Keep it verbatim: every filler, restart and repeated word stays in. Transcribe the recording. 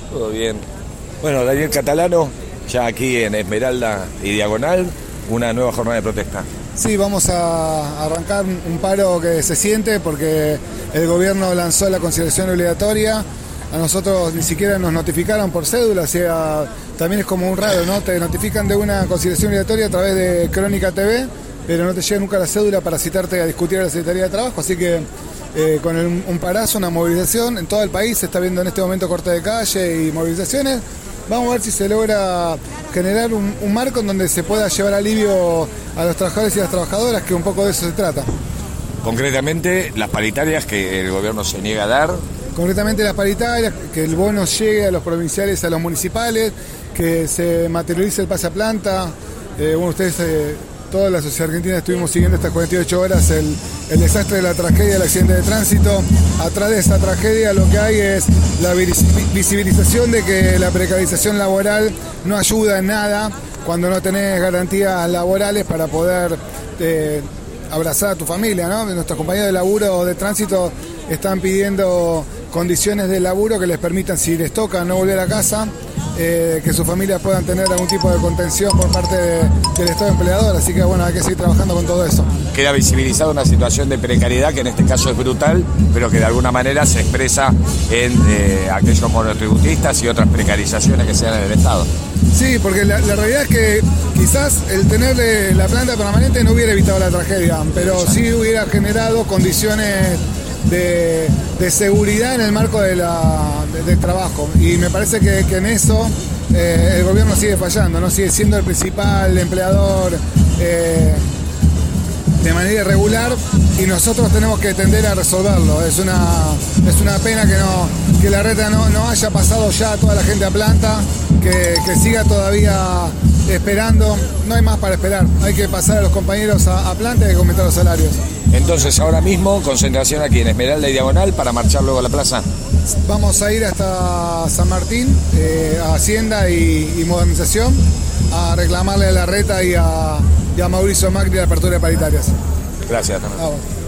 Todo bien. Bueno, Daniel Catalano, ya aquí en Esmeralda y Diagonal, una nueva jornada de protesta. Sí, vamos a arrancar un paro que se siente porque el gobierno lanzó la conciliación obligatoria. A nosotros ni siquiera nos notificaron por cédula, o sea, también es como un raro, ¿no? Te notifican de una conciliación obligatoria a través de Crónica T V, pero no te llega nunca la cédula para citarte a discutir a la Secretaría de Trabajo, así que eh, con el, un parazo, una movilización en todo el país, se está viendo en este momento corte de calle y movilizaciones. Vamos a ver si se logra generar un, un marco en donde se pueda llevar alivio a los trabajadores y las trabajadoras, que un poco de eso se trata. Concretamente, las paritarias que el gobierno se niega a dar. Concretamente las paritarias, que el bono llegue a los provinciales, a los municipales, que se materialice el pase a planta. Eh, bueno, ustedes, eh, toda la sociedad argentina estuvimos siguiendo estas cuarenta y ocho horas el, el desastre de la tragedia del accidente de tránsito. Atrás de esa tragedia lo que hay es la visibilización de que la precarización laboral no ayuda en nada cuando no tenés garantías laborales para poder eh, abrazar a tu familia, ¿no? Nuestros compañeros de laburo de tránsito están pidiendo condiciones de laburo que les permitan, si les toca no volver a casa, eh, que sus familias puedan tener algún tipo de contención por parte de, del Estado empleador. Así que bueno, hay que seguir trabajando con todo eso. Queda visibilizada una situación de precariedad que en este caso es brutal, pero que de alguna manera se expresa en eh, aquellos monotributistas y otras precarizaciones que se dan en el Estado. Sí, porque la, la realidad es que quizás el tener eh, la planta permanente no hubiera evitado la tragedia, pero sí hubiera generado condiciones de, de seguridad en el marco de la, de, del trabajo. Y me parece que, que en eso eh, el gobierno sigue fallando, ¿no? Sigue siendo el principal empleador eh, de manera irregular, y nosotros tenemos que tender a resolverlo. Es una, es una pena que, no, que la reta no, no haya pasado ya a toda la gente a planta, que, que siga todavía esperando. No hay más para esperar, hay que pasar a los compañeros a, a planta y hay que aumentar los salarios. Entonces ahora mismo concentración aquí en Esmeralda y Diagonal para marchar luego a la plaza. Vamos a ir hasta San Martín, eh, a Hacienda y, y Modernización, a reclamarle a la reta y a, y a Mauricio Macri la apertura de paritarias. Gracias. Ah, bueno.